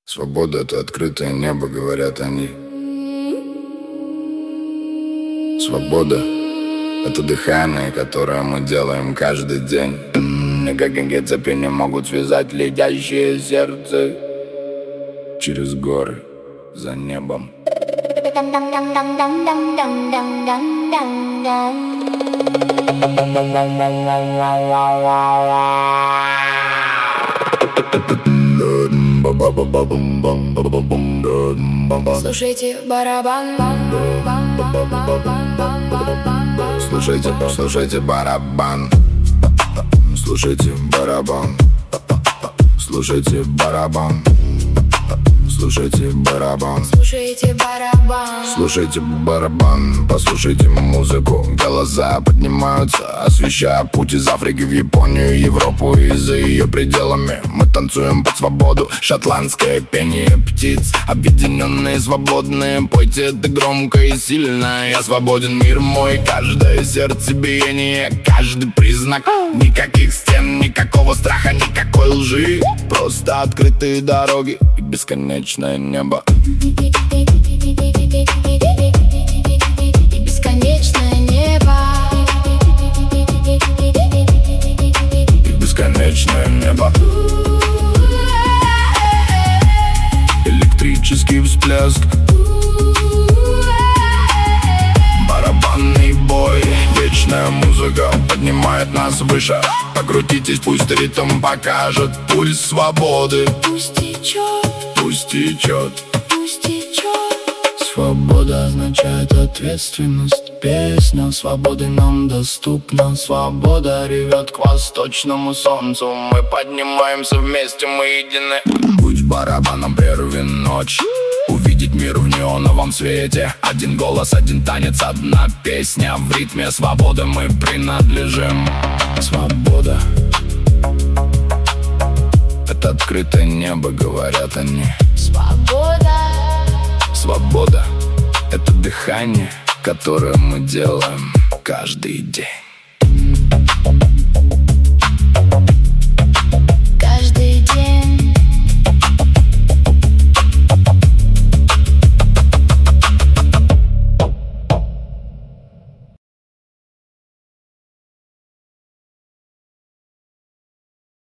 Свобода — это открытое небо, говорят они. Свобода — это дыхание, которое мы делаем каждый день. Никакие цепи не могут связать летящее сердце через горы за небом. Слушайте барабан. Слушайте барабан. Слушайте барабан. Слушайте барабан. Слушайте барабан. Слушайте барабан. Слушайте барабан. Послушайте музыку. Голоса поднимаются, освещая путь из Африки в Японию, Европу и за ее пределами. Мы танцуем под свободу. Шотландское пение птиц, объединенные, свободные. Пойте это громко и сильно. Я свободен, мир мой. Каждое сердцебиение, каждый признак. Никаких стен, никакого страха, никакой лжи. Просто открытые дороги и бесконечное небо. И бесконечное небо. И бесконечное небо. Электрический всплеск. Барабанный бой. Вечная музыка поднимает нас выше. Покрутитесь, пусть ритм покажет пульс свободы. Пусть течет, Пусть течет. пусть течет. Свобода означает ответственность. Песня свободы нам доступна. Свобода ревет к восточному солнцу. Мы поднимаемся вместе, мы едины. Будь барабаном, прерви ночь. Увидеть мир в неоновом свете. Один голос, один танец, одна песня. В ритме свободы мы принадлежим. Свобода — это открытое небо, говорят они. Свобода. Свобода — это дыхание, которое мы делаем каждый день.